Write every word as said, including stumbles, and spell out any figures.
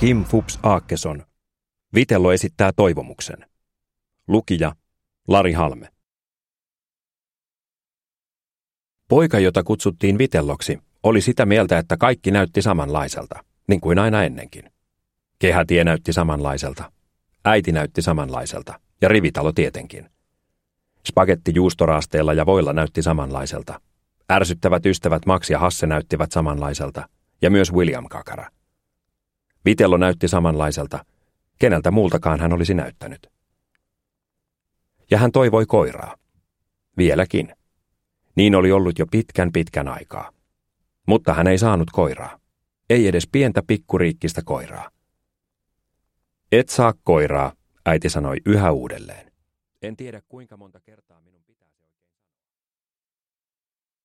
Kim Fupz Aakeson. Vitello esittää toivomuksen. Lukija Lari Halme. Poika, jota kutsuttiin Vitelloksi, oli sitä mieltä, että kaikki näytti samanlaiselta, niin kuin aina ennenkin. Kehätie näytti samanlaiselta. Äiti näytti samanlaiselta, ja rivitalo tietenkin. Spagetti juustoraasteella ja voilla näytti samanlaiselta. Ärsyttävät ystävät Max ja Hasse näyttivät samanlaiselta, ja myös William Kakara. Vitello näytti samanlaiselta. Keneltä muultakaan hän olisi näyttänyt. Ja hän toivoi koiraa. Vieläkin. Niin oli ollut jo pitkän pitkän aikaa. Mutta hän ei saanut koiraa. Ei edes pientä pikkuriikkistä koiraa. Et saa koiraa, äiti sanoi yhä uudelleen. En tiedä kuinka monta kertaa minä